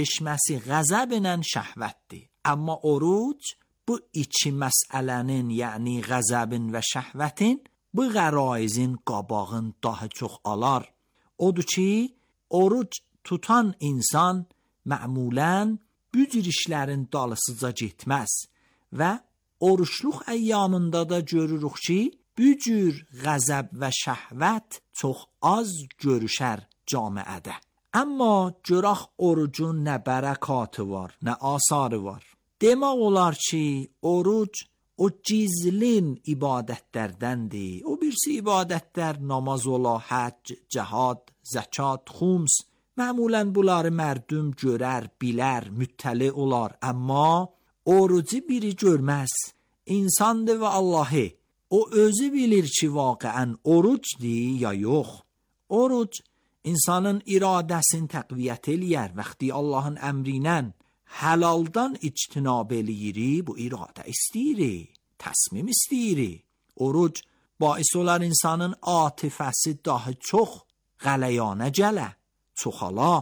keçməsi qəzəblə şəhvətdir. Amma oruc bu iki məsələnin, yəni qəzəbin və şəhvətin bu qəraizin qabağın daha çox alar. Odur ki, oruc tutan insan mə'mulən bu cür işlərin dalısıca getməz və oruçluq əyyamında da görürük ki, bu cür qəzəb və şəhvət çox az görüşər camiədə. Amma görək orucun nə bərəkatı var, nə asarı var. Demək olar ki, oruc o gizlin ibadətlərdəndir. O birisi ibadətlər namaz ola, həcc, cəhad, zəkat, xums. Məmulən bunları mərdum görər, bilər, müttəli olar. Amma orucu biri görməz. İnsandır və Allahı. O özü bilir ki, vaqiən orucdir ya yox. Oruc insanın iradəsini təqviyyət eləyər. Vaxtı Allahın əmrinə həlaldan ictinab eləyir, bu iradə istəyir, təsmim istəyir. Oruc bais olar insanın atifəsi daha çox qələyanə gələ, çoxala.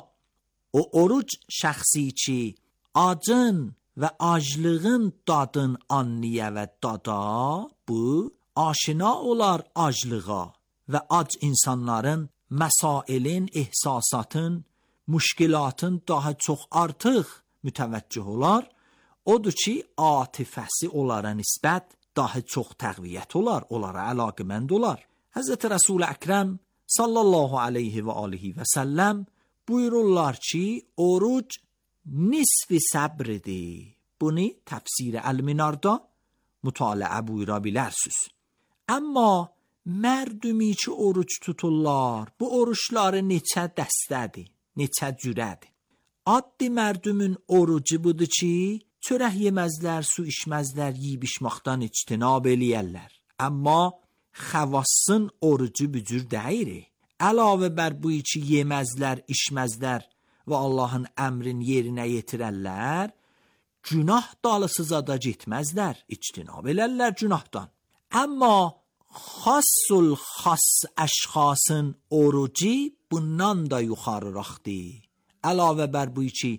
O oruc şəxsi ki, acın və aclığın dadın anliyə və dada, bu aşina olar aclığa və ac insanların məsailin, ehsasatın, müşkilatın daha çox artıq mütəvəccüh olar. Odur ki, atifəsi onlara nisbət daha çox təqviyyət olar, onlara əlaqəmənd olar. Həzrət Rəsul-i Əkrəm sallallahu aleyhi və alihi və səlləm buyururlar ki, oruc nisfi səbridir. Bunu təfsir Əl-Minarda mütaliə buyura bilərsiniz. Amma mərdumi ki oruc tuturlar, bu oruçları neçə dəstədir, neçə cürədir. Addi mərdumun orucu budur ki, çörək yeməzlər, su içməzlər, yeyib içməkdən ictinab eləyərlər. Amma xəvassın orucu bücür deyir. Əlavə bər bu ki yeməzlər, içməzlər və Allahın əmrin yerinə yetirərlər, günah dalısıza da getməzlər, ictinab elərlər günahdan. Amma xassul xas əşxasın orucu bundan da yuxarıraxdır. Əlavə bər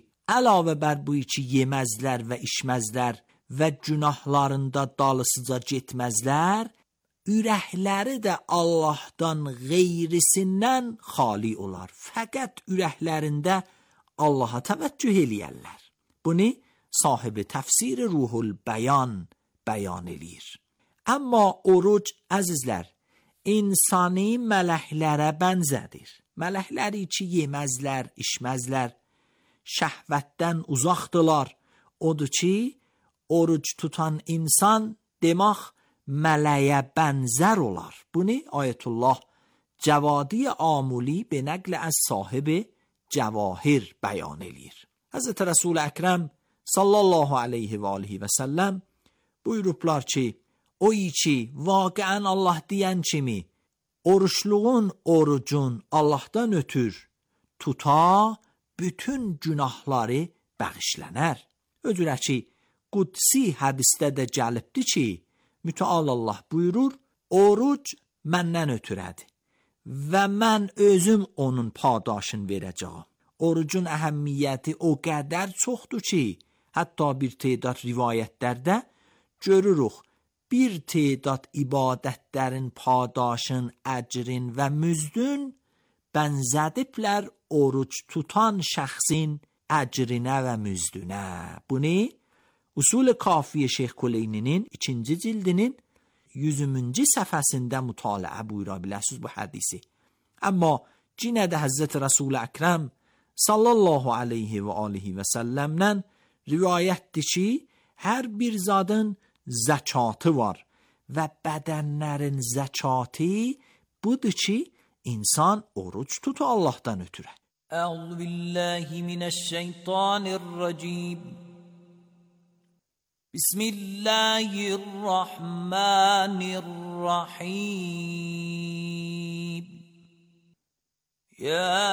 bu ki yeməzlər və içməzlər və günahlarında dalısıca getməzlər, ürəkləri də Allahdan qeyrisindən xali olar. Fəqət ürəklərində Allaha təvəccüh eləyərlər. Bunu sahibi təfsir Ruhul Bəyan bəyan eləyir. Amma oruc, əzizlər, insani mələklərə bənzədir. Mələkləri ki yeməzlər, içməzlər, şəhvətdən uzaqdılar. Odur ki, oruc tutan insan demək mələyə bənzər olar. Bunu Ayətullah Cavadi Amuli be nəql az sahibi Cavahir bəyan eləyir. Həzrət Rəsul-i Əkrəm sallallahu aleyhi və alihi və səlləm buyurublar ki, o ki vaqiən Allah deyən kimi oruçluğun orucun Allahdan ötür tuta bütün günahları bağışlanər. Öcürə ki, qudsi hədisdə də gəlibdir ki, mütəal Allah buyurur, oruc məndən ötürədir və mən özüm onun padaşını verəcəm. Orucun əhəmmiyyəti o qədər çoxdur ki, hətta bir tədad rivayətlərdə görürük, bir tədad ibadətlərin padaşın, əcrin və müzdün bənzədiblər oruc tutan şəxsin əcrinə və müzdünə. Bunu Usul-i Kafiye Şeyx Kuleyninin 2-ci cildinin 100-cü səhifəsində mütaliə buyura bilərsiniz bu hədisi. Amma yenə də Həzrət Rəsul-i Əkrəm sallallahu aleyhi və alihi və səlləmdən rivayətdir ki, hər bir zadın zəkatı var və bədənlərin zəkatı budur ki, insan oruc tutu Allahdan ötürə. Əuzu billahi minəşşeytanirracim. Bismillahirrahmanirrahim. Ya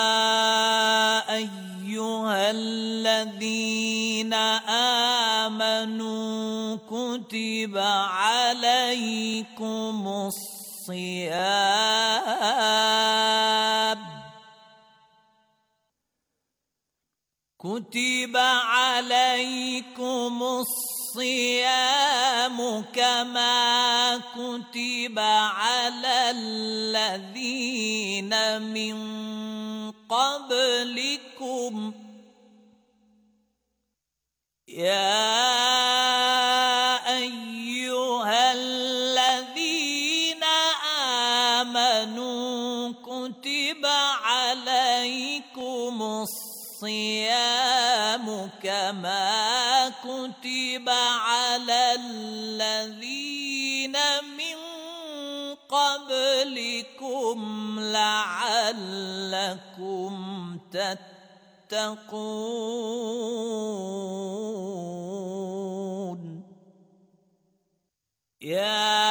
eyyühellezine amenu kutibe aleykumus-siyam كتب عليكم الصيام كما كتب على الذين من قبلكم يا أيها الذين آمنوا كتب عليكم الصيام كما كتب على الذين من قبلكم لعلكم تتقون يا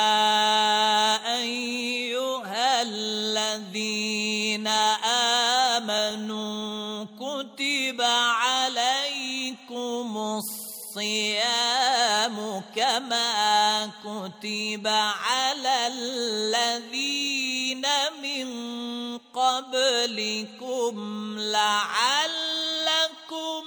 أيها الذين آمنوا كتب عليكم الصيام كما كتب على الذين من قبلكم لعلكم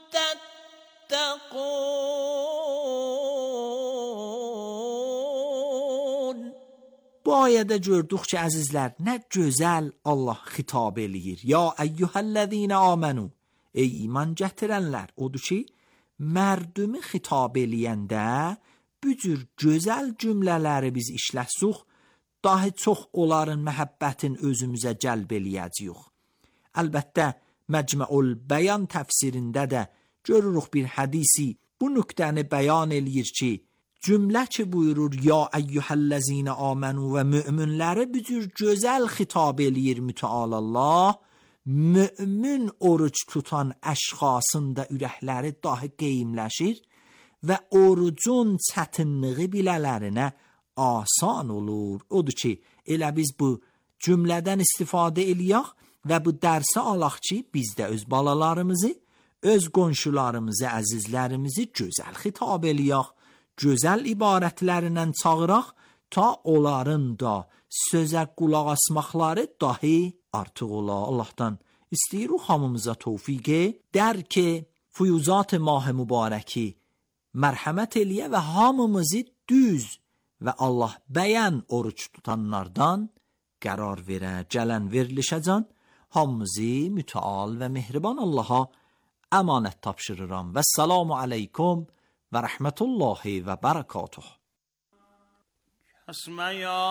تتقون. Bu ayədə gördük ki, əzizlər, nə gözəl Allah xitab eləyir. Ya eyyuhəl-ləzīnə amanu, ey iman gətirənlər. Odur ki, mərdumi xitab eləyəndə bu cür gözəl cümlələri biz işlətsək, daha çox onların məhəbbətin özümüzə cəlb eləyəcəyik. Əlbəttə, Məcmuul Bəyan təfsirində də görürük bir hədisi bu nöqtəni bəyan eləyir ki, cümlə ki buyurur ya eyyuhəl-ləzīnə amanu və müminləri bu cür gözəl xitab eləyir mütəal Allah, mümin oruç tutan əşxasın da ürəkləri daha qeymləşir və orucun çətinliyi bilələrinə asan olur. Odur ki, elə biz bu cümlədən istifadə eləyək və bu dərsi alaq ki, biz də öz balalarımızı, öz qonşularımızı, əzizlərimizi gözəl xitab eləyək, gözəl ibarətlərindən çağıraq, ta onların da sözə qulaq asmaqları dahi artıq ola. Allahdan istəyirik hamımıza tövfiqi, dərk fuyuzat mah mübarəki mərhəmət eləyə və hamımızı düz və Allah bəyən oruç tutanlardan qərar verə. Gələn verilişəcən hamımızı mütəal və mehriban Allaha əmanət tapşırıram. Və səlamu aleykum və rəhmətullahi və bərəkatuh. Əsmə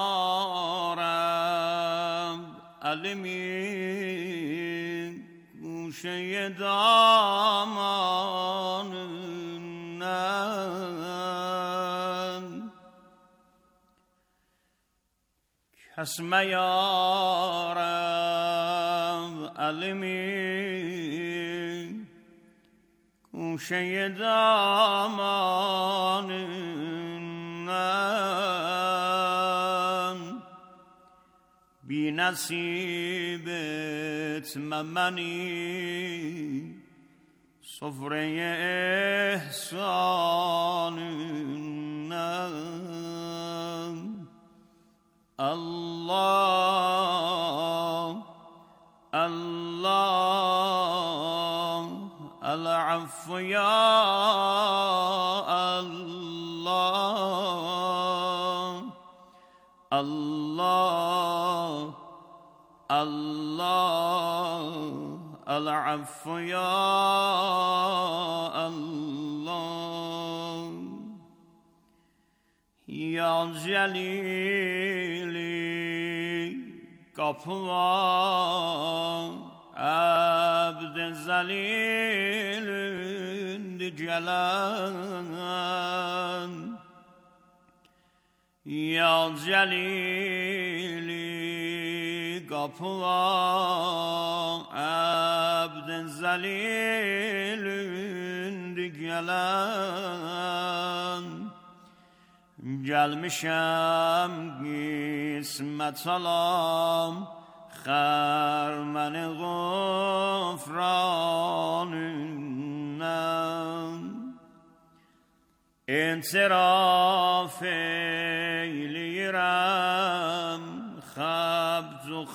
yarəm əlimin guşəyə damanından Kəsmə yarəm əlimin guşəyə damanından Bi nasib etmə məni sofrəyə ihsanından Allah, Allah, el-affu ya Allah, Allah, Allah, el-affu ya Allah, ya Celili kapılar abd zelilin gelen ya Celili kapılar abd zelilin gelen gelmişem qismət salam xərməniğufranından İntiraf eyləyirəm xəbz-u و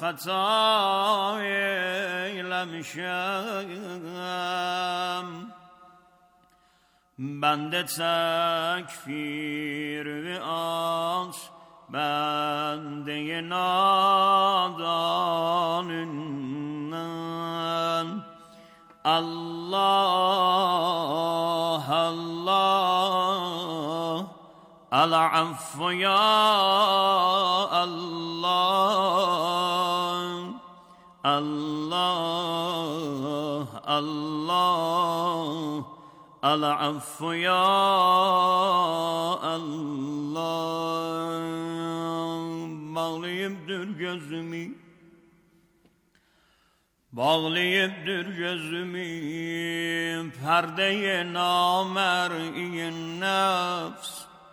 خطای لمشم بنده تکفیر و آنچ بنده نادانم الله الله العفو یا الله الله الله العفو یا الله bağlayıpdır gözümü perdeye namer'i nefs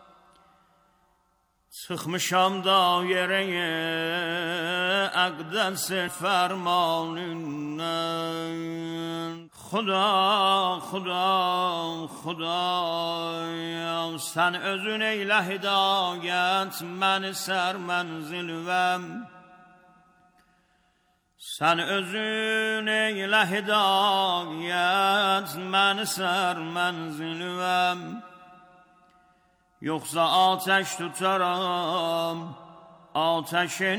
çıkmışam daireye akdes fermanından Xuda, Xuda, Xuda sen özün eyle hidayet məni sər mənzilvəm Sen özün eyle hidayet məni sər mənzilvəm Yoksa ateş tutaram ateşin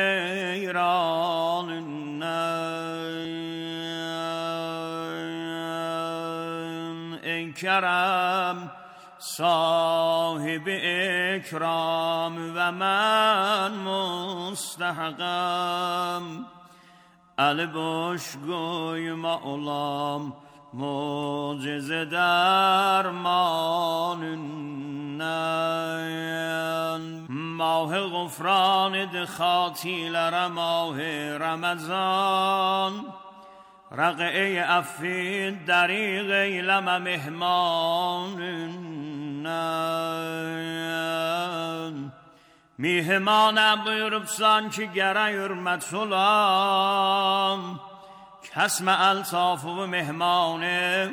eyranından Ey kerem sahibi ikram ve men mustahakam Eli boş koyma olam mucize dermanından Mah-ı gufran id khatilere mah-ı Ramazan Raqe-i affin dariq eyleme mihmanından Mihmana buyurubsan ki gerek hürmet olam Kesme eltafı ve mehmanı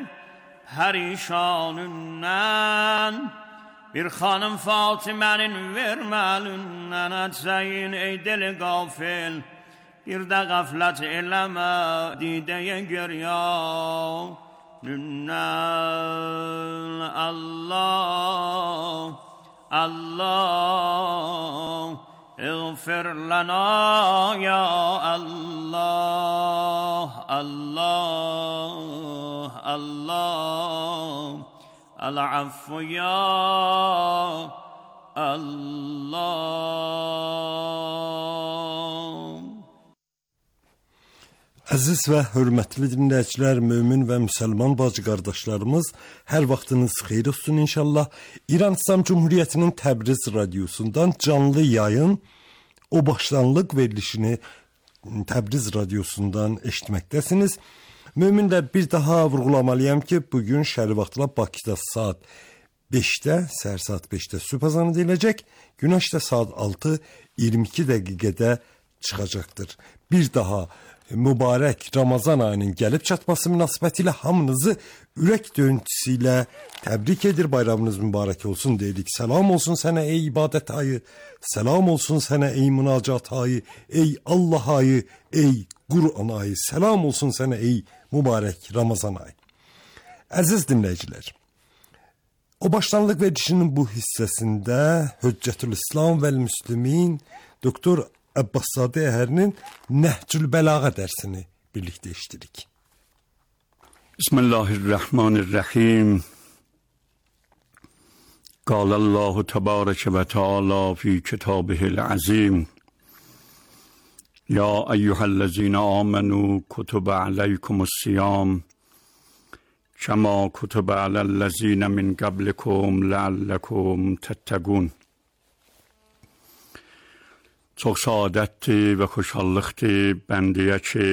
perişanından Bir hanım Fatime'nin vermelinden etseyin ey deli gafil Bir de gaflet eyleme dideye göryanından Allah Allah اغفر لنا يا الله الله الله العفو يا الله Əziz və hörmətli dinləyicilər, mömin və müsəlman bacı qardaşlarımız, hər vaxtınız xeyir olsun inşallah. İran İslam Cumhuriyyətinin Təbriz radiosundan canlı yayın o başlanlıq verilişini Təbriz radiosundan eşitməkdəsiniz. Möminlər, bir daha vurğulamalıyam ki, bugün şəhər vaxtla Bakıda saat 5-də, səhər saat 5-də sübh azanı deyiləcək, günəş də saat 6:22 dəqiqədə çıxacaqdır. Bir daha mübarək Ramazan ayının gəlib çatması münasibətilə hamınızı ürək döyüntüsü ilə təbrik edir. Bayramınız mübarək olsun deyirik. Salam olsun sənə ey ibadət ayı, salam olsun sənə ey münacat ayı, ey Allah ayı, ey Qur'an ayı, salam olsun sənə ey mübarək Ramazan ayı. Əziz dinləyicilər, o başlanlıq verilişinin bu hissəsində Hüccətül İslam vəl Müslimin Doktor Abbaszadə Əhərinin Nəhcül Bəlağa dərsini birlikdə eşitirik. Bismillahirrahmanirrahim. قال الله تبارك وتعالى في كتابه العظيم يا أيها الذين آمنوا كتب عليكم الصيام كما كتب على الذين من قبلكم لعلكم تتقون. Çox saadətdir və xoşallıqdır bəndəyə ki,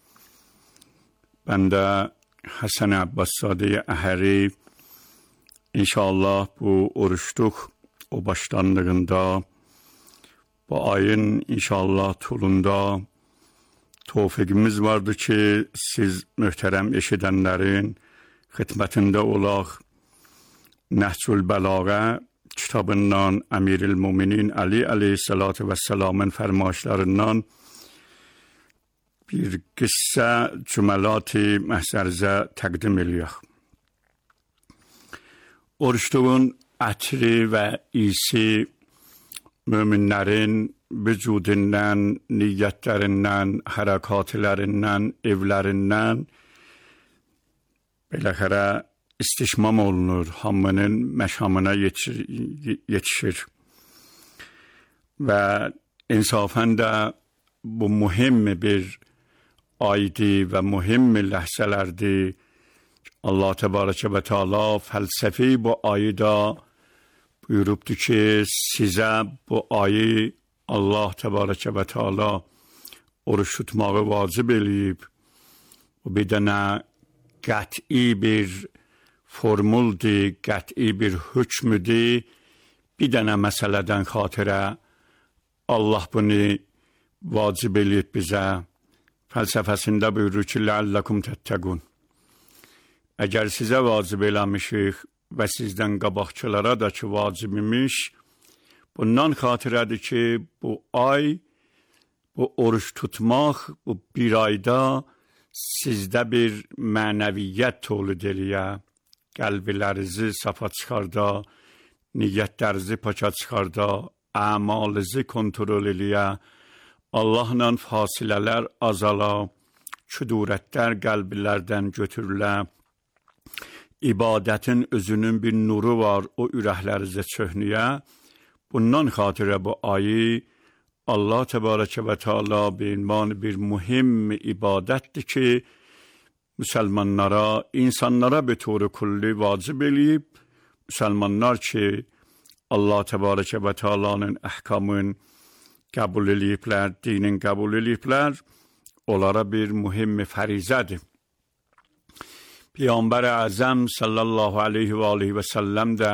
bəndə Həsən Abbaszadə Əhəri inşallah bu oruçluq o başlanlığında bu ayın inşallah tulunda tövfiqimiz vardı ki, siz möhtərəm eşidənlərin xidmətində olaq Nəhcül Bəlağa kitabından Əmiril Müminin Ali əleyhissalatü vəssalamın fərmaişlərindən bir qıssa cüməlat-ı məhzərizə təqdim eləyək. Oruçluğun ətri və isi möminlərin vücudindən, niyyətlərindən, hərəkatlərindən, evlərindən beləxərə istişmam olunur, hamının məşamına yetişir. Və insafən də bu mühim bir aydı və mühim ləhzələrdir. Allah Təbarəkə və Teala fəlsəfi bu ayda buyurubdur ki, sizə bu ayı Allah Təbarəkə və Teala oruç tutmağı vacib eləyib. Bu bir dənə qəti bir formuldur, qəti bir hökmüdür. Bir dənə məsələdən xatirə Allah bunu vacib eləyib bizə. Fəlsəfəsində buyurur ki, لَعَلَّكُمْ تَتَّقُونَ. Əgər sizə vacib eləmişik və sizdən qabaqçılara da ki vacib imiş, bundan xatirədir ki, bu ay, bu oruç tutmaq, bu bir ayda sizdə bir mənəviyyət tövlid eləyə, qəlblərinizi safa çıxarda, niyyətlərinizi paka çıxarda, əmalınızı kontrol eləyə, Allahla fasilələr azala, küdurətlər qəlblərdən götürülə, ibadətin özünün bir nuru var, o ürəklərinizə çöhnüyə. Bundan xatirə bu ayı Allah Təbarəkə və Teala bir mühim ibadətdir ki, müsəlmanlara, insanlara bir tövri kulli vacib eləyib. Müsəlmanlar ki, Allah Təbarəkə və Teala'nın əhkamını qəbul eləyiblər, dinin qəbul eləyiblər, onlara bir mühim fərizədir. Peyğəmbər Əzəm sallallahu aleyhi və aleyhi və səlləm də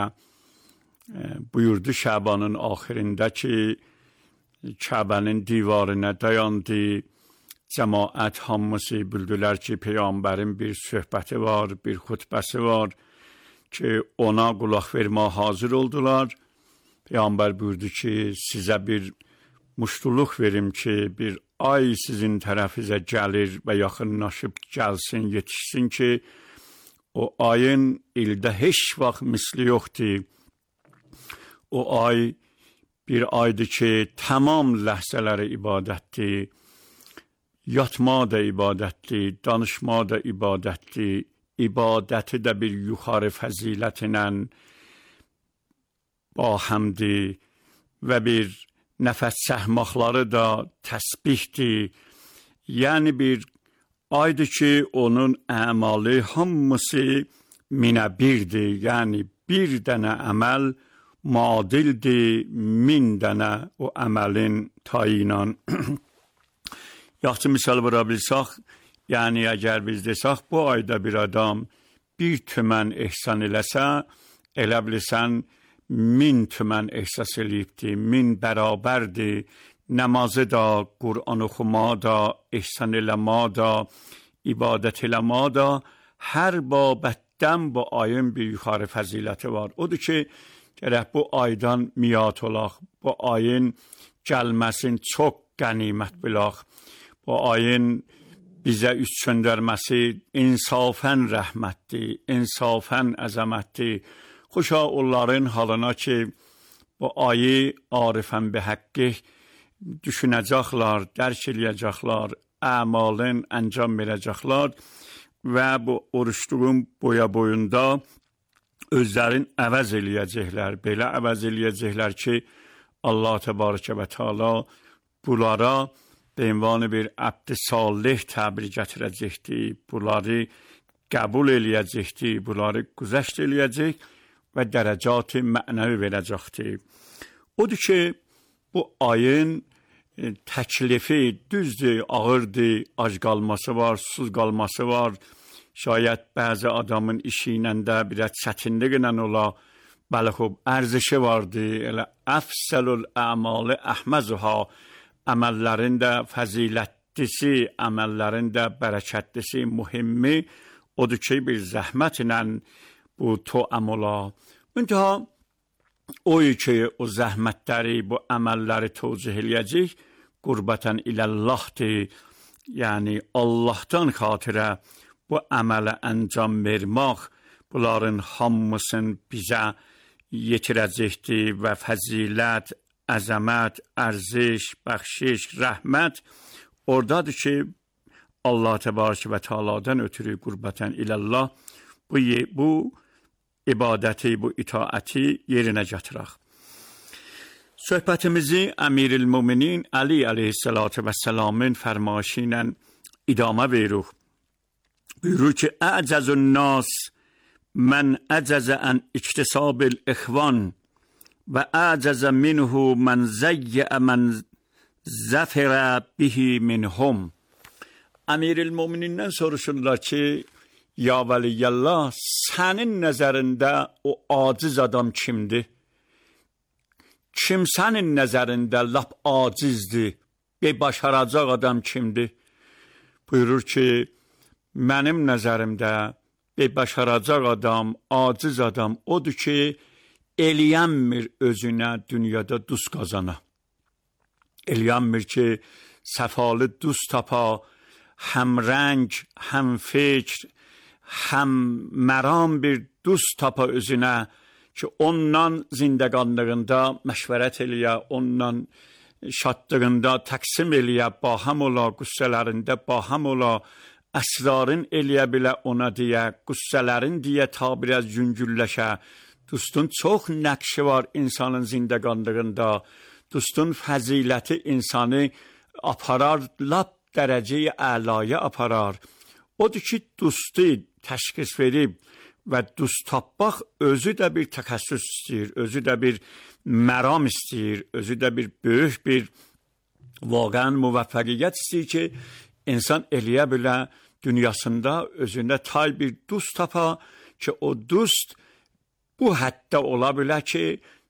buyurdu Şabanın axirində ki, Kəbənin divarına dayandı, cəmaət hamısı bildilər ki, Peyğəmbərin bir söhbəti var, bir xutbəsi var ki, ona qulaq verməyə hazır oldular. Peyğəmbər buyurdu ki, sizə bir muştuluq verim ki, bir ay sizin tərəfizə gəlir və yaxınlaşıb gəlsin, yetişsin ki, o ayın ildə heç vaxt misli yoxdur. O ay bir aydır ki, tamam ləhzələri ibadətdir, yatma da ibadətdir, danışma da ibadətdir, ibadəti də bir yuxarı fəzilətlə bahamdır və bir nəfəs çəkməkləri da təsbihdir. Yəni bir aydır ki, onun əmalı hamısı minə birdir. Yəni bir dənə əməl muadildir 1000 dənə o əməlin tayı ilə. Yaxşı misal vura bilsək, yəni əgər biz desək, bu ayda bir adam 1 tümən ehsan eləsə, elə bilirsən 1000 tümən ehsas eləyibdir, 1000 bərabərdir. Namazı da, Qur'an oxuma da, ehsan eləmə da, ibadət eləmə da, hər babətdən bu ayın bir yuxarı fəziləti var. Odur ki, gərək bu aydan miyat olaq, bu ayın gəlməsin çox qənimət bilaq, bu ayın bizə üst çöndərməsi insafən rəhmətdir, insafən əzəmətdir. Xoşa onların halına ki, bu ayı arifən bi həqqi düşünəcəklər, dərk eləyəcəklər, əmalın əncam verəcəklər və bu oruçluğun boyunda özlərin əvəz eləyəcəklər. Belə əvəz eləyəcəklər ki, Allah Təbarəkə və Teala bunlara ünvanı bir əbd-i salih təbir gətirəcəkdir, bunları qəbul eləyəcəkdir, bunları güzəşt eləyəcək və dərəcat-ı mənəvi verəcəkdir. Odur ki, bu ayın təklifi düzdür, ağırdır, ac qalması var, susuz qalması var. Şayət bəzi adamın işi ilə də bir çətinliklə ola, bəli xub, ərzişi vardır, elə əfsəlül əmalı əhməzuha, əməllərin də fəzilətlisi, əməllərin də bərəkətlisi, mühimmi odur ki, bir zəhmətlə bu toəm ola. Müntəha, o ki, o zəhmətləri, bu əməlləri tövcih eləyəcək, qurbətən ilallahdır. yəni Allahdan xatirə bu əmələ əncam vermək, bunların hamısını bizə yetirəcəkdir və fəzilət, əzəmət, ərziş, bəxşiş, rəhmət oradadır ki, Allah təbarək və Teala'dan ötürü qurbətən ilallah bu ibadəti, bu itaəti yerinə gətirək. Söhbətimizi Əmirül-Müminin Ali əleyhissalatu vəssalamın fərmayışı ilə idamə veririk. Buyurur ki, Əcəzun nas mən əcəzə ən iktisabil ixvan və əcəzə minhu mən zəyyə mən zəfirə bihi minhum. Əmirül-Müminindən soruşurlar ki, ya Vəliyəllah, sənin nəzərində o aciz adam kimdir? Kim sənin nəzərində lap acizdir? Başaracaq adam kimdir? Buyurur ki, mənim nəzərimdə başaracaq adam, aciz adam odur ki, eləyənmir özünə dünyada duz qazana. Eləyənmir ki, səfalı duz tapa, həm rəng, həm fikr, həm məram bir duz tapa özünə ki, ondan zindəqanlığında məşvərət eləyə, ondan şadlığında təqsim eləyə, baham ola, qüssələrində baham ola, əsrarın eləyə bilə ona deyə, qüssələrin deyə tabirə yüngülləşə. Dostun çox nəqşi var insanın zindəqanlığında. Dostun fəziləti insanı aparar, lap dərəcəyə əlaya aparar. Odur ki, dostu təşxis verib və dost tapmaq özü də bir təxəssüs istəyir, özü də bir məram istəyir, özü də bir böyük bir vaqən müvəffəqiyyət istəyir ki, insan eləyə bilə dünyasında özündə tay bir dost tapa ki, o dost bu həddə ola bilə ki,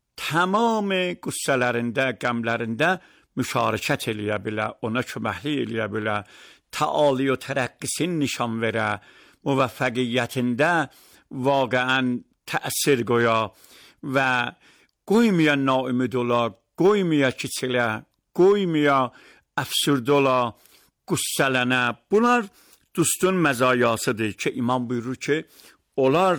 tamamı qüssələrində, qəmlərində müşarikət eləyə bilə, ona köməklik eləyə bilə, təali və tərəqqisini nişan verə, müvəffəqiyyətində vaqəən təsir qoya və qoymaya naümid ola, qoymaya kiçilə, qoymaya əfsürdə ola, qüssələnə. Bunlar dostun məzayasıdır ki, imam buyurur ki, onlar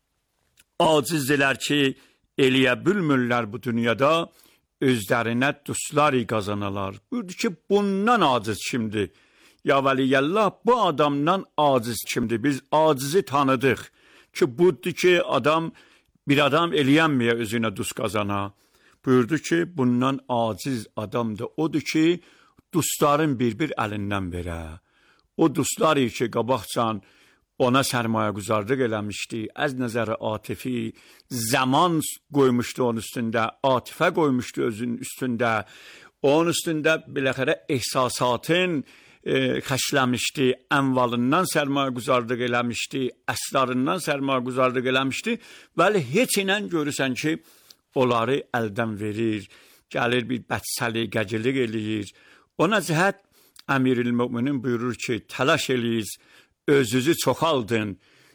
acizdirlər ki, eləyə bilmirlər bu dünyada, özlərinə dostlar qazanalar. Buyurdu ki, bundan aciz kimdir? Ya Vəliyəllah, bu adamdan aciz kimdir? Biz acizi tanıdıq ki, budur ki, bir adam eləyənməyə özünə dost qazana. Buyurdu ki, bundan aciz adam da odur ki, dostların bir-bir əlindən verə. O dostları ki, qabaqcan ona sərmayə quzarlıq eləmişdi, az nəzəri atifi, zaman qoymuşdu onun üstündə, atifə qoymuşdu özünün üstündə, onun üstündə biləxərə ehsasatın xəşləmişdi, ənvalından sərmayə quzarlıq eləmişdi, əsrarından sərmayə quzarlıq eləmişdi, vəli heç ilə görürsən ki, onları əldən verir, gəlir bir bədsəliqəcilik eləyir. Ona cəhət Əmirül-Müminin buyurur ki, təlaş eləyiz, özünüzü çoxaldın.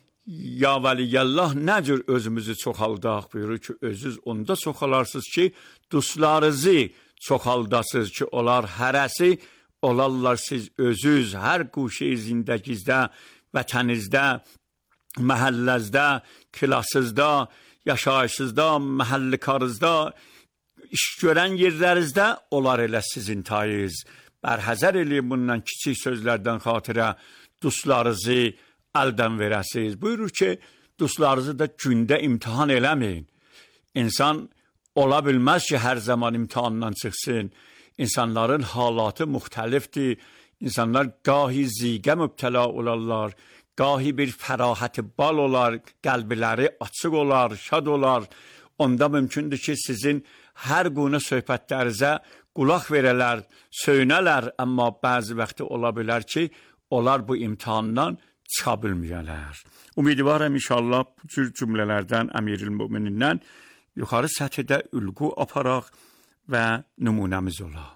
Ya Vəliyəllah, nə cür özümüzü çoxaldaq? Buyurur ki, özünüz onda çoxalarsınız ki, dostlarınızı çoxaldasınız ki, onlar hərəsi olarlar siz özünüz, hər quşi zindəgizdə, vətənizdə, məhəlləzdə, klasızda, yaşayışızda, məhəllikarızda, iş görən yerlərinizdə olar elə sizin tayız. Bərhəzər eləyin bundan kiçik sözlərdən xatirə dostlarınızı əldən verəsiniz. Buyurur ki, dostlarınızı da gündə imtihan eləməyin. İnsan ola bilməz ki, hər zaman imtihandan çıxsın. İnsanların halatı müxtəlifdir. İnsanlar gahi ziqə mübtəla olarlar, gahi bir fərahəti bal olar, qəlbləri açıq olar, şad olar. Onda mümkündür ki, sizin hər quna söhbətlərinizə qulaq verələr, söynələr, amma bəzi vaxtı ola bilər ki, onlar bu imtihandan çıxa bilməyələr. Ümidvarım inşallah bu cür cümlələrdən Əmirül-Müminindən yuxarı səthdə ülqü aparaq və nümunəmiz ola.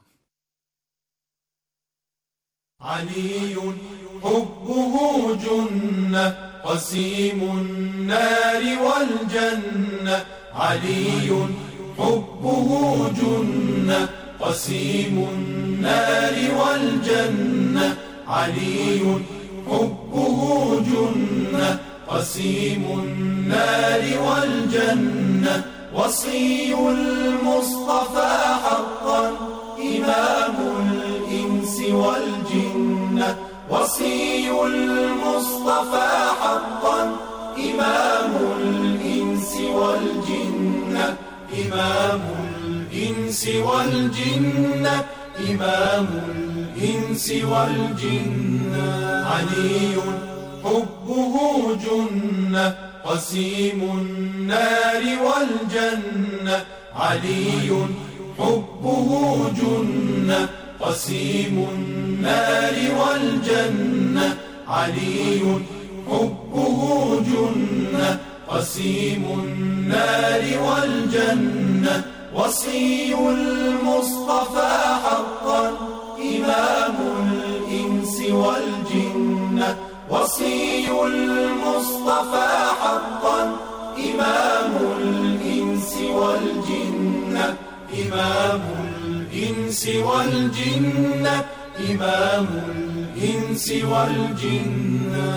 Aliyun hubbuhu cünnə qasimun nəri vəl cənnə. Aliyun hubbuhu cünnə qasimun nəri vəl cənnə. علي حبه جنة قسيم النار والجنة وصي المصطفى حقا إمام الإنس والجنة وصي المصطفى حقا إمام الإنس والجنة إمام الإنس والجنة إمام الإنس والجنة علي حبه جنة قسيم النار والجنة علي حبه جنة قسيم النار والجنة علي حبه جنة قسيم النار والجنة وصي المصطفى حقا إمام الإنس والجنة وصي المصطفى حقا إمام الإنس والجنة إمام الإنس والجنة إمام الإنس والجنة.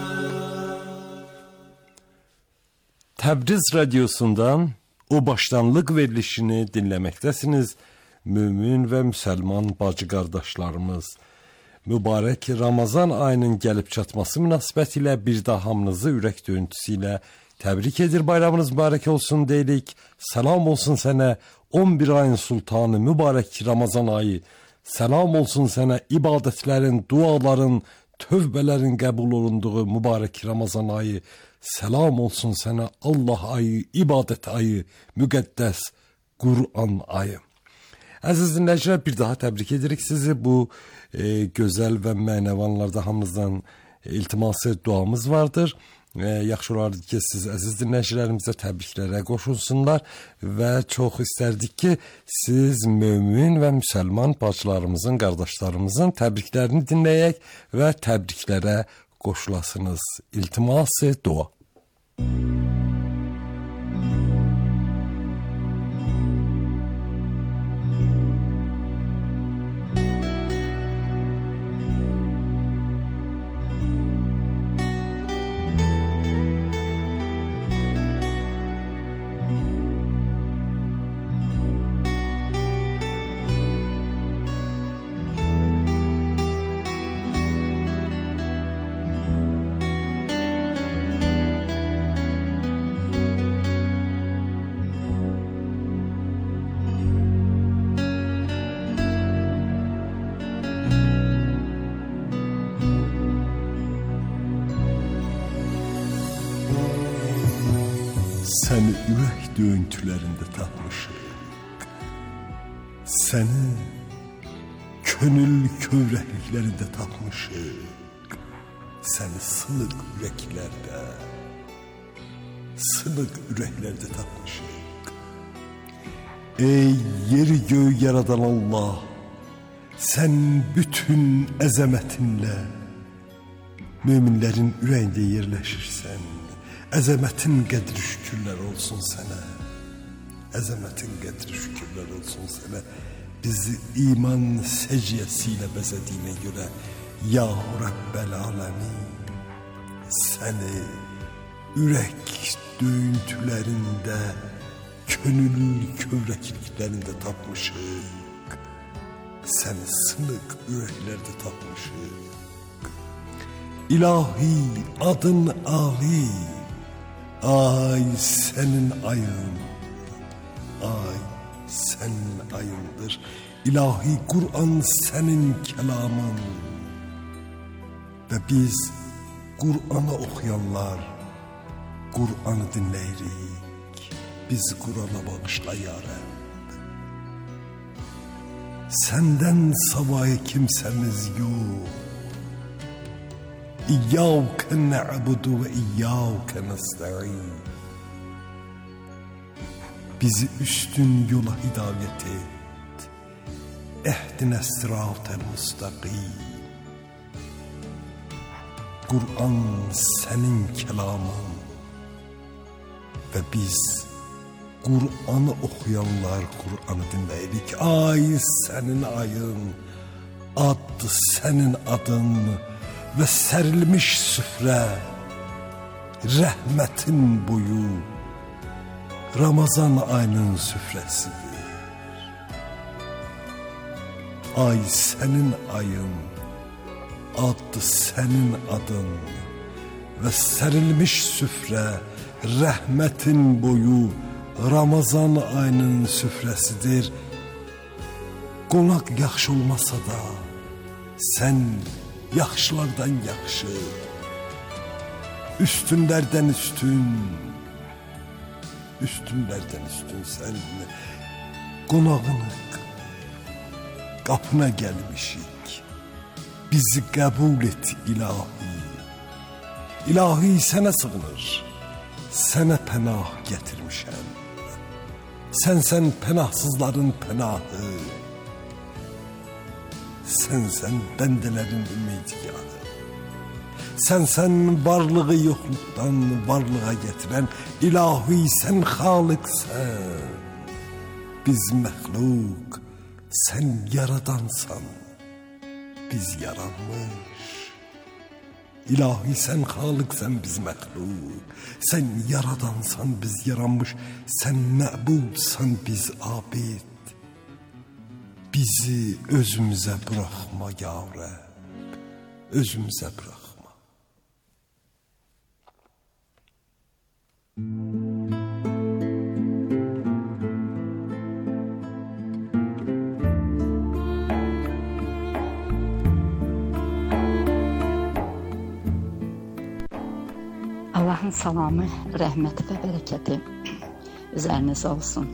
Təbriz radiosundan o başlanlıq verilişini dinləməkdəsiniz. Mömin və müsəlman bacı qardaşlarımız, mübarək Ramazan ayının gəlib çatması münasibətilə bir daha hamınızı ürək döyüntüsü ilə təbrik edir. Bayramınız mübarək olsun deyirik. Salam olsun sənə 11 ayın sultanı mübarək Ramazan ayı. Salam olsun sənə ibadətlərin, duaların, tövbələrin qəbul olunduğu mübarək Ramazan ayı. Salam olsun sənə Allah ayı, ibadət ayı, müqəddəs Qur'an ayı. Əziz dinləyicilər, bir daha təbrik edirik sizi. Bu gözəl və mənəvi anlarda hamımızdan iltiması duamız vardır. Yaxşı olardı ki, siz əziz dinləyicilərimizə təbriklərə qoşulsunlar və çox istərdik ki, siz mömin və müsəlman bacılarımızın, qardaşlarımızın təbriklərini dinləyək və təbriklərə qoşulasınız. İltiması dua. Səni ürək döyüntülərində tapmışıq. Səni könül kövrəkliklərində tapmışıq. Səni sınıq ürəklərdə tapmışıq. Ey yeri göy yaradan Allah, sən bütün əzəmətinlə möminlərin ürəyində yerləşirsən. Əzəmətin qədri şükürlər olsun sənə. Əzəmətin qədri şükürlər olsun sənə. Bizi iman səciyəsi ilə bəzədiyinə görə Ya Rəbbəl Aləmin, səni ürək döyüntülərində, könül kövrəkliklərində tapmışıq. Səni sınıq ürəklərdə tapmışıq. İlahi adın Ali, ay sənin ayın, ay sənin ayındır. İlahi Qur'an sənin kəlamın və biz Qur'anı oxuyanlar Qur'anı dinləyirik. Biz Qur'ana bağışla ya Rəbb. Səndən savayı kimsəmiz yox. İyyâke na'budu ve iyyâke nesta'in. Bizi üstün yola hidayet et. Ehdine sıratel müstakim. Kur'an senin kelamın ve biz Kur'an'ı okuyanlar Kur'an'ı dinleyirik. Ay senin ayın, ad sənin adın və sərilmiş süfrə rəhmətin boyu Ramazan ayının süfrəsidir. Ay sənin ayın, ad sənin adın və sərilmiş süfrə rəhmətin boyu Ramazan ayının süfrəsidir. Qonaq yaxşı olmasa da sən yaxşılardan yaxşı, üstünlərdən üstün, üstünlərdən üstün sən qonağını qapına gəlmişik. Bizi qəbul et ilahi. İlahi sənə sığınır, sənə pənah gətirmişəm. Sənsən pənahsızların pənahı, sənsən bəndələrin ümidgarı. Sənsən varlığı yoxluqdan varlığa gətirən ilahi sən xaliqsən. Biz məxluq, sən yaradansan, biz yaranmış. İlahi sən xaliqsən, biz məxluq. Sən yaradansan, biz yaranmış. Sən məbudsan, biz abid. Bizi özümüzə buraxma ya Rəbb, özümüzə buraxma. Allahın salamı, rəhməti və bərəkəti üzərinizə olsun.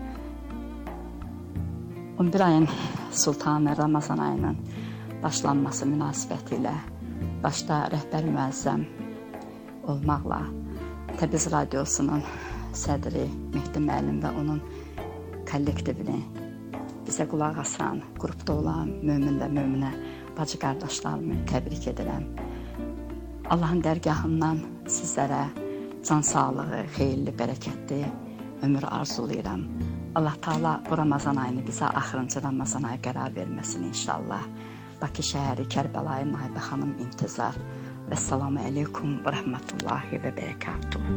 11 ayın sultanı Ramazan ayının başlanması münasibəti ilə başda rəhbər müəzzəm olmaqla Təbriz Radiosunun sədri Mehdi müəllim və onun kollektivini, bizə qulaq asan, qrupda olan mömin və möminə bacı qardaşlarımı təbrik edirəm. Allahın dərgahından sizlərə can sağlığı, xeyirli, bərəkətli ömür arzulayıram. Allah Taala bu Ramazan ayını bizə axırıncı Ramazan ayı qərar verməsin inşallah. Bakı şəhəri, Kərbəlayı Nahibə xanım intizar. Vəssalamu aleykum və rəhmətullahi və bərəkatuhu.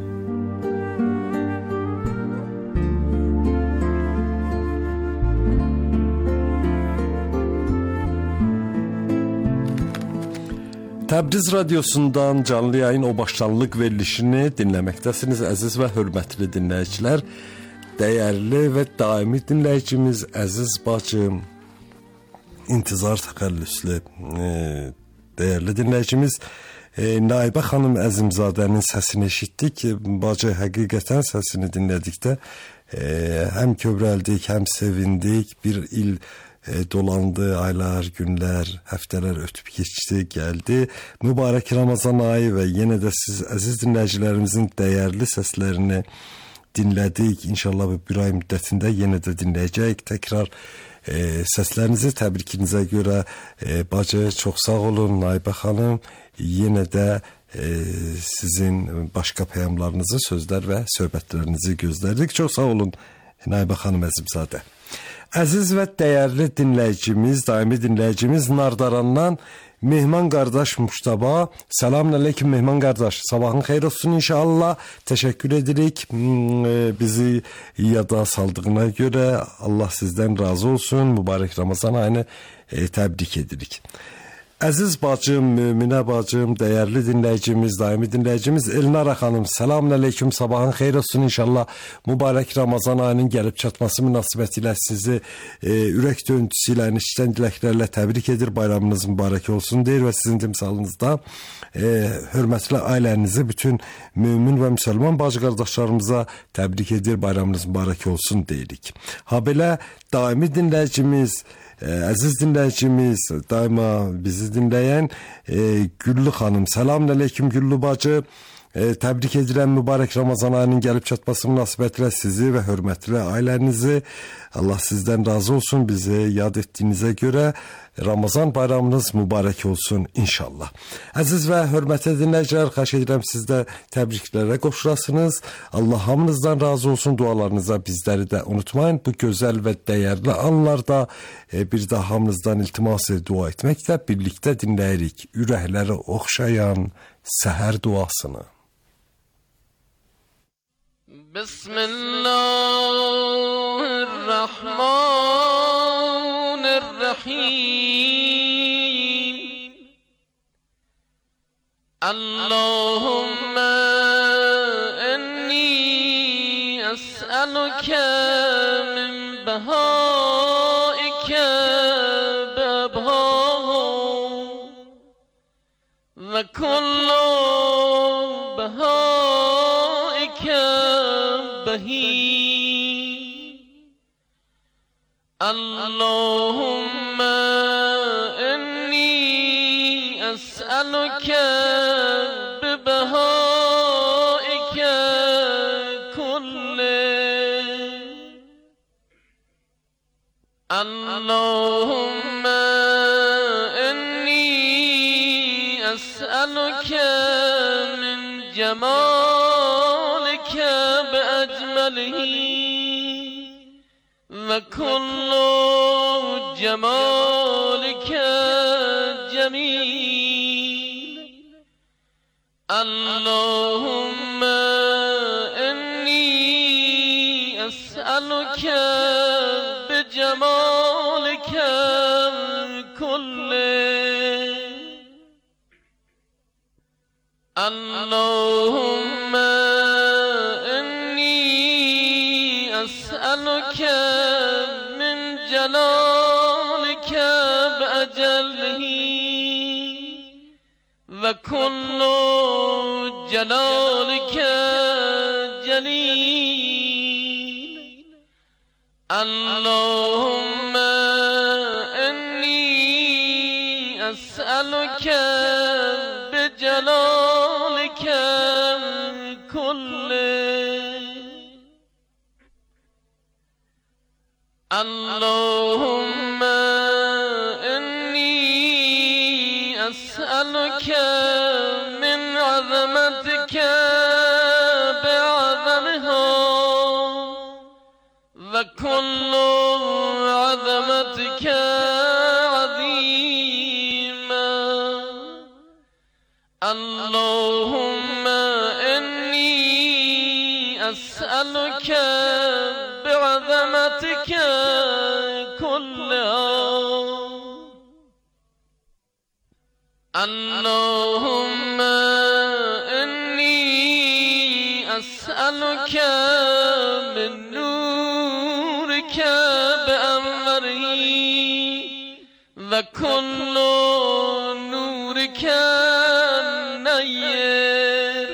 Təbriz Radiosundan canlı yayın o başlanlıq verilişini dinləməkdəsiniz əziz və hörmətli dinləyicilər. Dəyərli və daimi dinləyicimiz, əziz bacım, intizar təxəllüslü dəyərli dinləyicimiz Naibə xanım Əzimzadənin səsini eşitdik. Bacı, həqiqətən səsini dinlədikdə həm kövrəldik, həm sevindik. Bir il dolandı, aylar, günlər, həftələr ötüb keçdi, gəldi. Mübarək Ramazan ayı və yenə də siz əziz dinləyicilərimizin dəyərli səslərini dinlədik. İnşallah bir ay müddətində yenə də dinləyəcəyik. Təkrar səslərinizi, təbrikinizə görə bacı, çox sağ olun Naibə xanım. Yenə də sizin başqa peyamlarınızı, sözlər və söhbətlərinizi gözlərdik. Çox sağ olun Naibə xanım Əzimzadə. Əziz və dəyərli dinləyicimiz, daimi dinləyicimiz Nardarandan Mehman qardaş Muştaba. Selamun aleyküm Mehman qardaş. Sabahın xeyir olsun inşallah. Təşəkkür edirik bizi yada saldığına görə. Allah sizdən razı olsun. Mübarək Ramazan ayını təbrik edirik. Əziz bacım, müminə bacım, dəyərli dinləyicimiz, daimi dinləyicimiz Elnara xanım, selamun aleyküm, sabahın xeyir olsun inşallah. Mübarək Ramazan ayının gəlib çatması münasibəti ilə sizi ürək döyüntüsü ilə, içdən diləklərlə təbrik edir, bayramınız mübarək olsun deyir və sizin timsalınızda hörmətli ailənizi bütün mümin və müsəlman bacı qardaşlarımıza təbrik edir, bayramınız mübarək olsun deyirik. Ha belə daimi dinləyicimiz, əziz dinləyicimiz, daima bizi dinləyən Güllü xanım. Selamun aleyküm Güllü bacı. Təbrik edirəm mübarək Ramazan ayının gəlib çatması münasibətilə sizi və hörmətli ailənizi. Allah sizdən razı olsun, bizi yad etdiyinizə görə. Ramazan bayramınız mübarək olsun inşallah. Əziz və hörmətli dinləyicilər, xahiş edirəm siz də təbriklərə qoşulasınız. Allah hamınızdan razı olsun, dualarınıza bizləri də unutmayın. Bu gözəl və dəyərli anlarda bir də hamınızdan iltimas dua etməklə birlikdə dinləyirik ürəkləri oxşayan səhər duasını. Bismillahirrahmanirrahim. Allahümme inni es'eluke min behaike bebhahu ve kullu behaike Allahümme inni es'eluke bibehaike kulli Allahümme inni es'eluke min cemalike be'ecmelihi ve kullu cemalike cemil Allahümme inni es'eluke bi cemalike kulli Allahümme inni es'eluke min celalike be'ecellihi ve kullu celalike celil Allahümme inni es'eluke bi celalike kulli Allahümme inni es'eluke min azametike bi'azamiha ve kullu azametike azima Allahümme inni es'eluke bi'azametike Allahümme inni es'eluke min nurike be'enverihi ve kullu nurike neyyir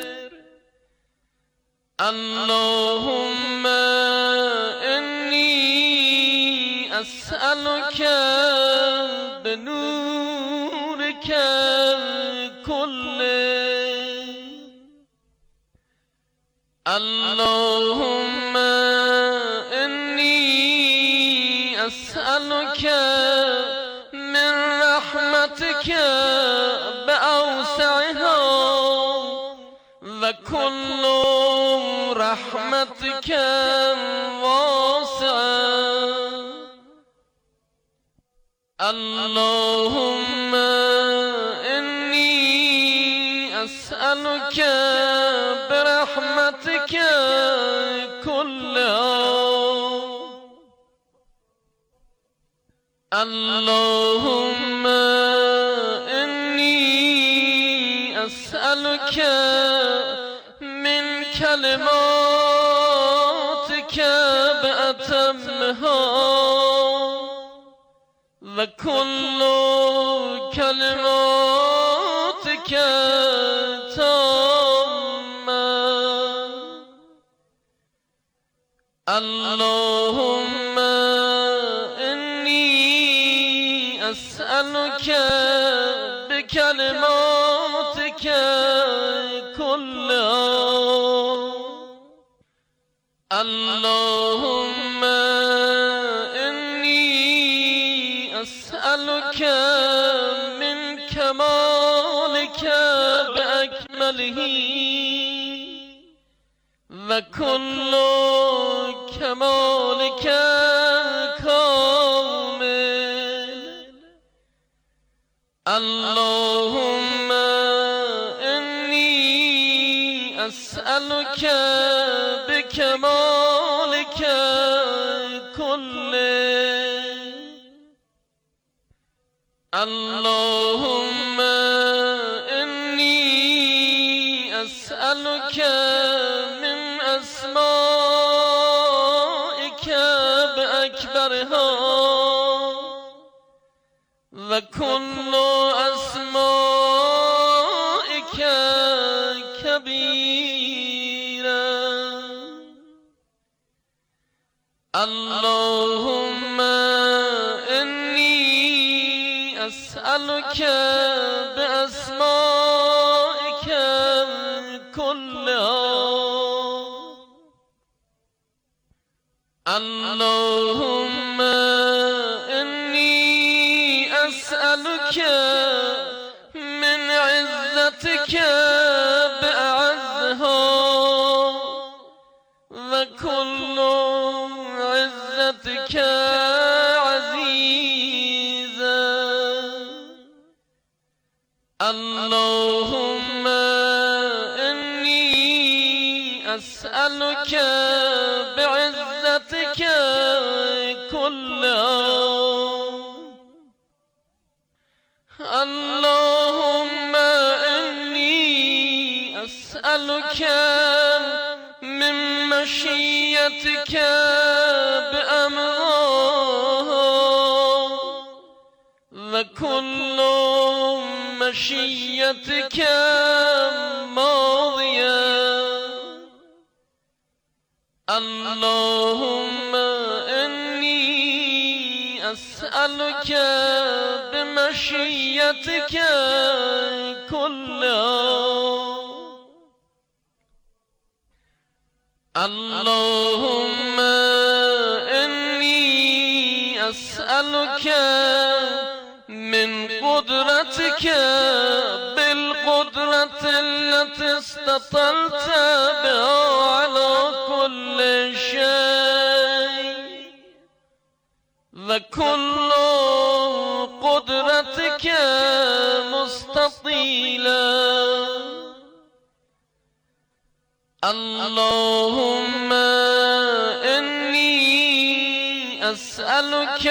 Allahümme inni es'eluke bi nurike Allahümme inni es'eluke min rahmetike be'avsa'iha ve kullu rahmetike vasi'a Allahümme inni es'eluke برحمتك كلها اللهم إني أسألك من كلماتك بأتمها وكل كلماتك اللهم إني أسألك بكلماتك كلها اللهم إني أسألك من كمالك بأكمله وكل كمالك كامل. اللهم إني أسألك بكمالك كله. اللهم إني أسألك من أسمائك بأكبرها وكل أسمائك كبيرا. اللهم إني أسألك بأسمائك كلها. اللهم إني أسألك من عزتك بأعزها وكل عزتك عزيزا. اللهم إني أسألك بعزتك كلها. اللهم إني أسألك من مشيتك بأمرها وكل مشيتك ماضية. اللهم إني أسألك بمشيتك كلها. اللهم إني أسألك من قدرتك بالقدرة التي استطلت بها على كل شيء وكل قدرتك مستطيلا. اللهم إني أسألك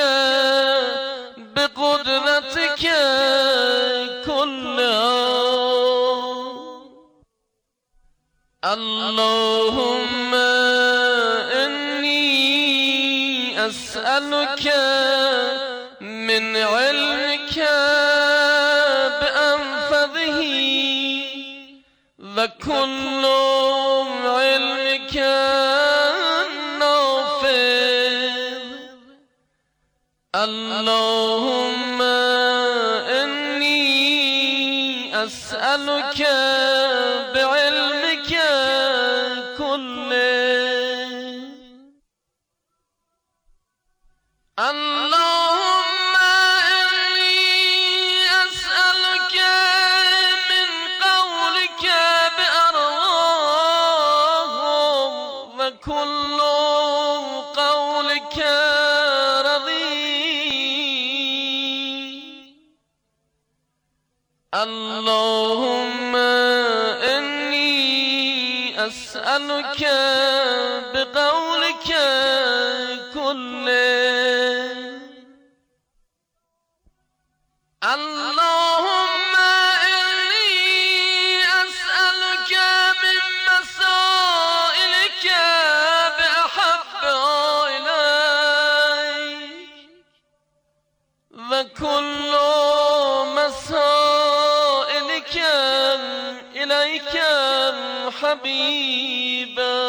بقدرتك كلها. اللهم إني أسألك من علمك بأنفذه وكل علمك نافذ. اللهم إني أسألك بعلمك كله. اللهم إني أسألك من قولك بأرواحهم وكل قولك رضي. اللهم إني أسألك بقولك كله. اللهم إني أسألك من مسائلك بأحبها إليك وكل مسائلك إليك حبيبا.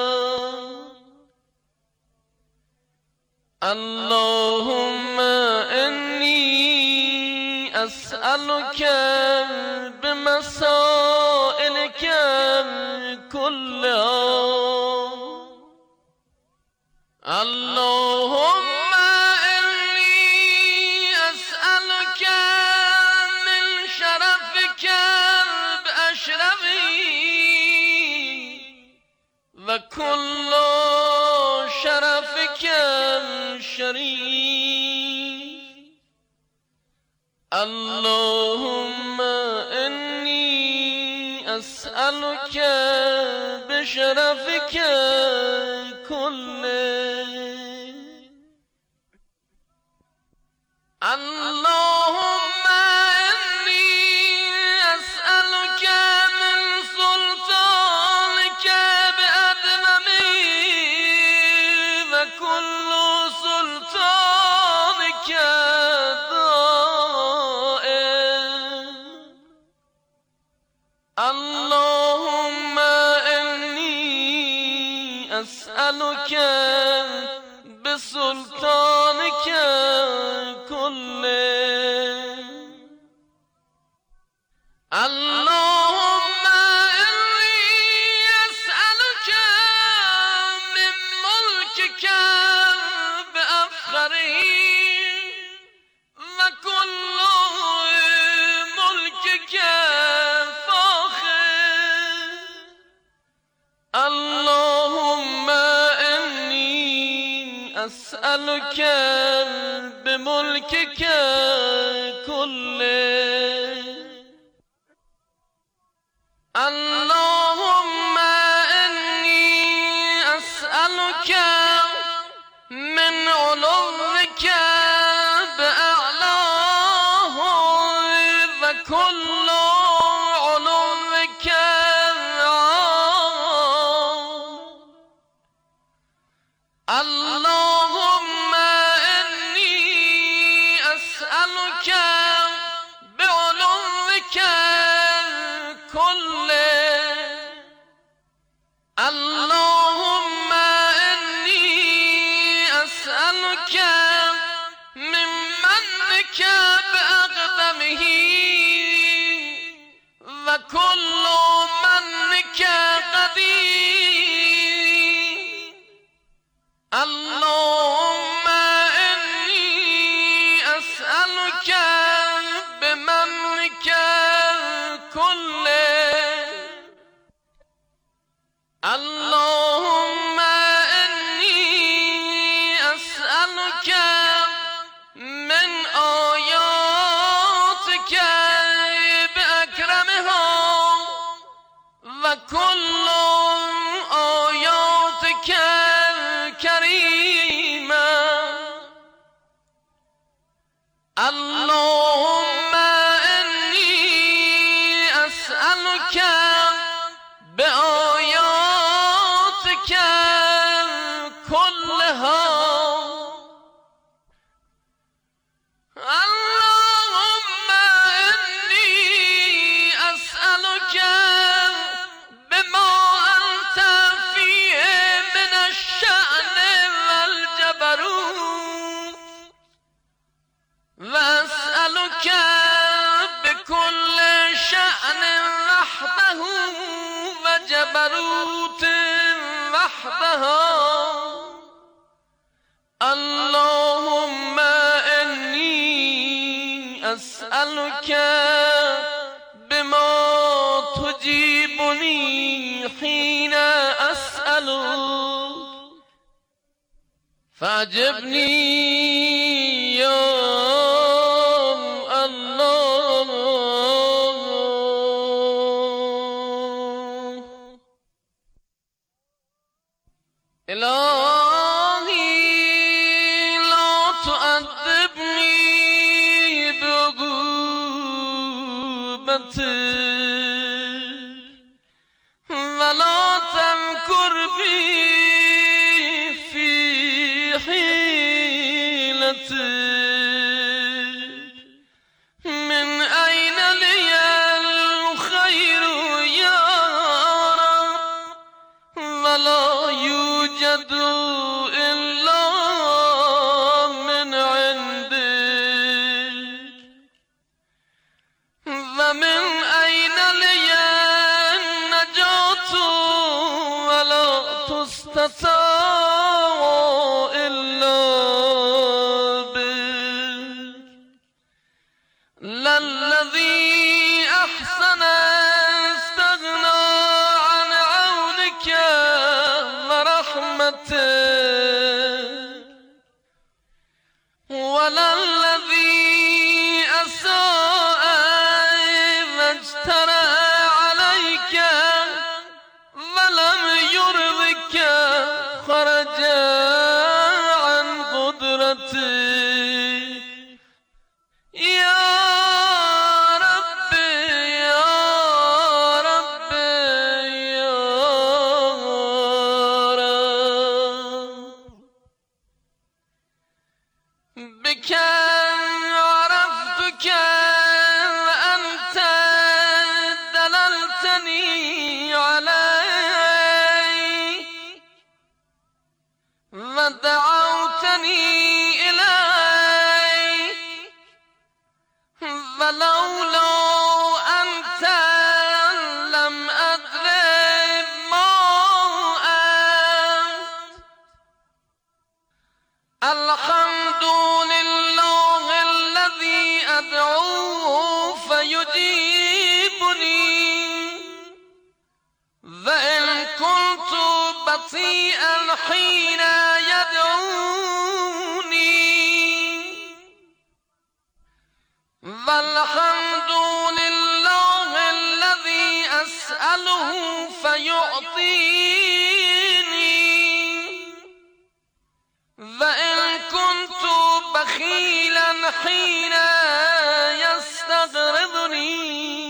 اللهم إني أسألك بمسائلك كلها. الشريف اللهم إني أسألك بشرفك كله اللهم إني أسألك من سلطانك بأدممي وكل سلطانك ضائع اللهم إني أسألك بسلطانك كله اللهم إني أسألك من ملكك بأفخره وكل ملكك فاخر اللهم إني أسألك بملكك كله اللهم إني أسألك من علوك بأعلاه وكل علوك اللهم إني أسألك بعلوك كله اللهم إني أسألك من منك بأقدمه وكل منك قدير اللهم إني أسألك بمنك كله اللهم إني أسألك من آياتك بأكرمها وكل آياتك الكريمة اللهم إني أسألك بآياتك كلها اللهم إني أسألك بما أنت فيه من الشأن والجبروت وأسألك بكل شأن وحده وجبروت وحدها اللهم إني أسألك بما تجيبني حين أسألك فأجبني يا الله إلهي لا تؤدبني بعقوبتك ولا تمكر بي في حيلتك من أين لي الخير يا رب ولا يوجد إلا من عندك ومن أين لي النجاة ولا تستطاع إلا بك للذي أحسن استغنى عن عونك ورحمتك عن قدرتك يا رب يا رب يا رب بك عرفتك أنت دللتني عليك ودعوتني إليك ولولا أنت لم أدرك ما أنت الحمد لله الذي أدعوه فيجيبني وإن كنت بطيئا حين يدعوني والحمد لله الذي أسأله فيعطيني وإن كنت بخيلا حين يستغرضني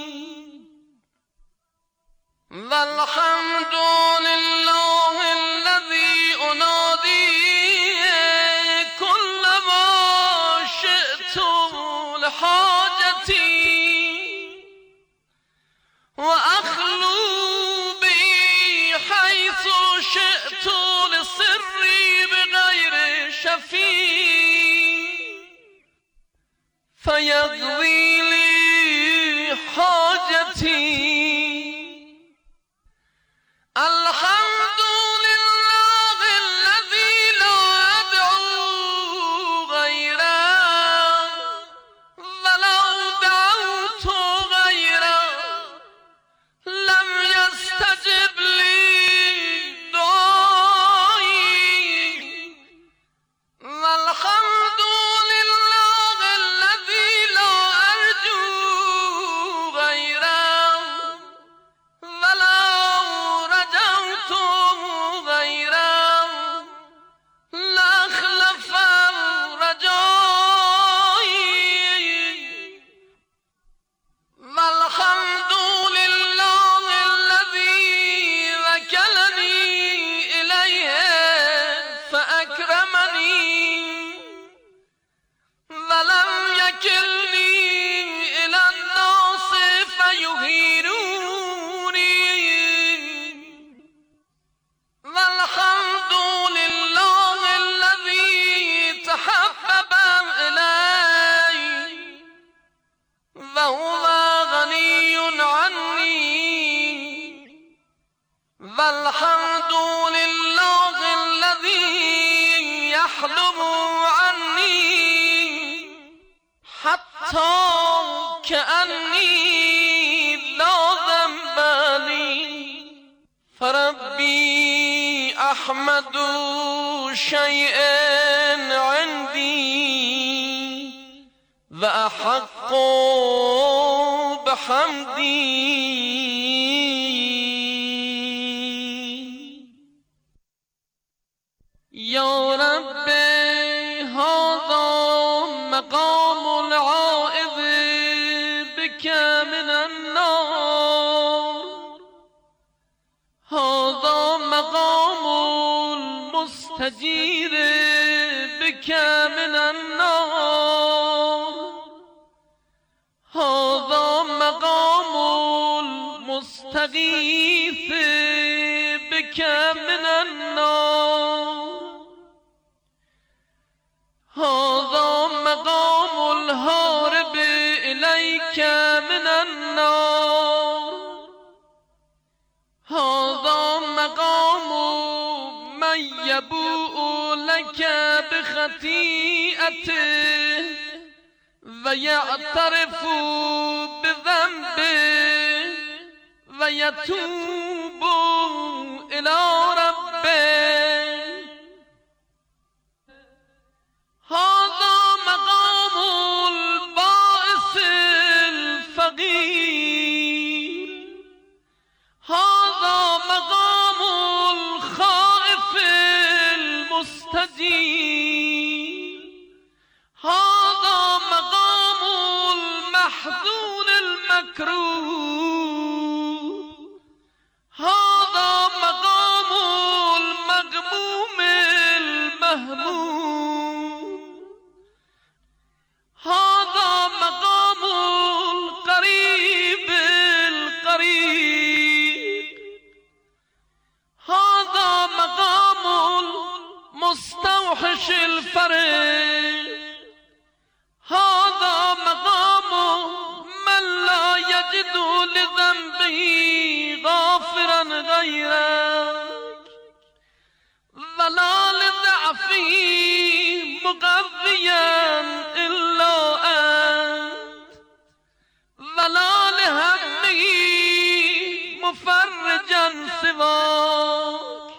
والحمد لله الذي أنادي كل ما شئت لحاجتي وأخلو بي حيث شئت لسري بغير شفيع فيقضي لي حاجتي الحمد لله الذي لا أدعو غيره ولو دعوت غيره لم يستجب لي دعائي والحمد لله الذي لا أرجو غيره ولو رجوت غيره لأخلف رجائي والحمد لله الذي وكلني إليه فأكرمني ولم يكلني إلى الناس فيهينوني والحمد لله الذي تحبب إلي وهو غني عني والحمد لله الذي يحلم عني حتى كأني لا ذنب لي فربي أحمد شيء عندي وأحق بحمدي يا رب هذا مقام العائذ بك من النار هذا مقام المستجير بك من النار هذا مقام المستغيث بك من النار هذا مقام الهارب إليك من النار هذا مقام من يبوء لك بخطيئته ويعترف بذنبه ويتوب إلى ربه هذا مقام البائس الفقير هذا مقام الخائف مستجيب هذا مقام المحزون المكروه هذا مقام المغموم المهموم هذا مقام القريب القريب هذا مقام المستوحش الفريق هذا مقام من لا يجد لذنبه غافرا غيرك ولا لضعفه مقويا إلا أنت ولا لهمه مفرجا سواك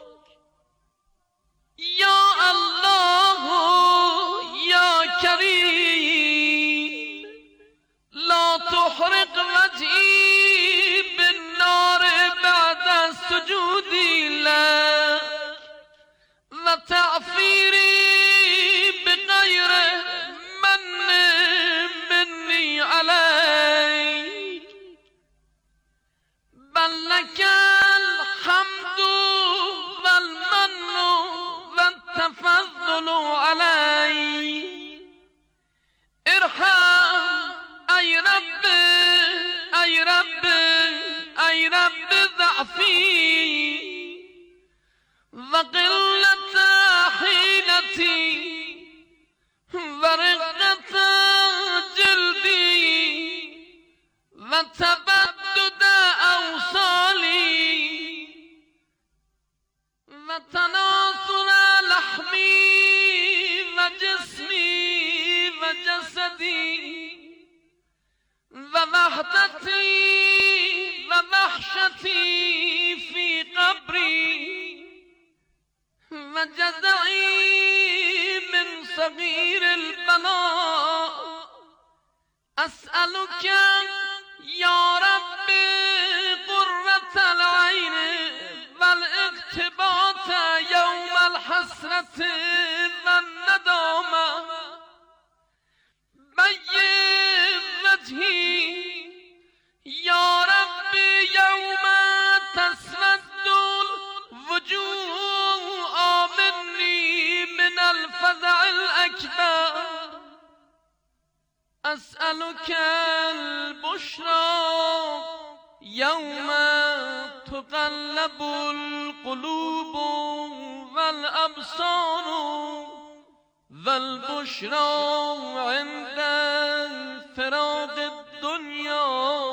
يا الله يا كريم لا تحرق وجهي بالنار بعد سجودي لك وتعفيري بغير من مني عليك بل لك الحمد والمن والتفضل علي ارحم أي رب أي رب أي رب ضعفي وقلة حيلتي ورقة جلدي وتبدد أوصالي وتناثر لحمي وجسمي وجسدي ووحدتي ووحشتي في قبري وجزعي من صغير البلاء أسألك يا رب قرة العين والاقتباط يوم الحسرة والندامة بيض وجهي يا رب يوم تسود الوجوه آمني من الفزع الأكبر أسألك البشرى يوم تقلب القلوب والأبصار والبشرى عند فراق الدنيا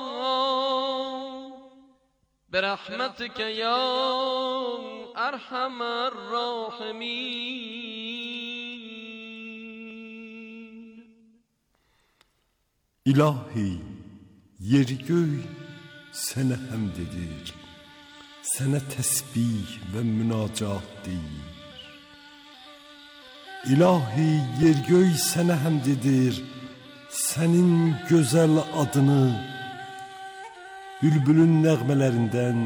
برحمتك يا أرحم الراحمين. İlahi, yer göy sənə həmd edir, sənə təsbih və münacat deyir. İlahi, yer göy sənə həmd edir, sənin gözəl adını bülbülün nəğmələrindən,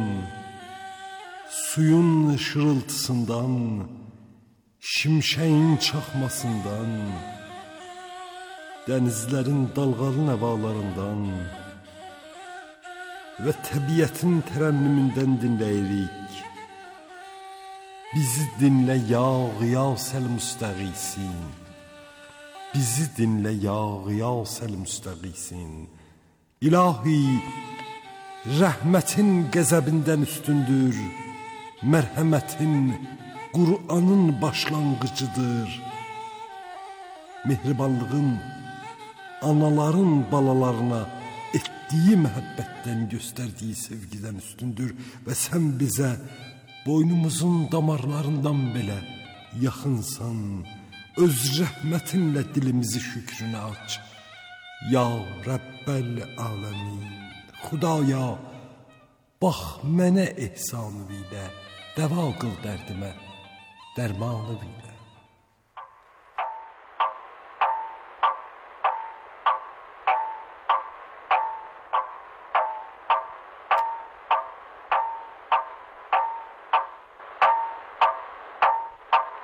suyun şırıltısından, şimşəyin çaxmasından, dənizlərin dalğalı nəvalarından və təbiətin tərənnümündən dinləyirik. Bizi dinlə ya qiyasəl müstəğisin. Bizi dinlə ya qiyasəl müstəğisin. İlahi, rəhmətin qəzəbindən üstündür, mərhəmətin Qur'anın başlanğıcıdır. Mehribanlığın anaların balalarına etdiyi məhəbbətdən göstərdiyi sevgidən üstündür və sən bizə boynumuzun damarlarından belə yaxınsan. Öz rəhmətinlə dilimizi şükrünə aç. Ya Rəbbəl aləmin. Xudaya, bax mənə ehsanı ilə, dəva qıl dərdimə, dərmanı ilə.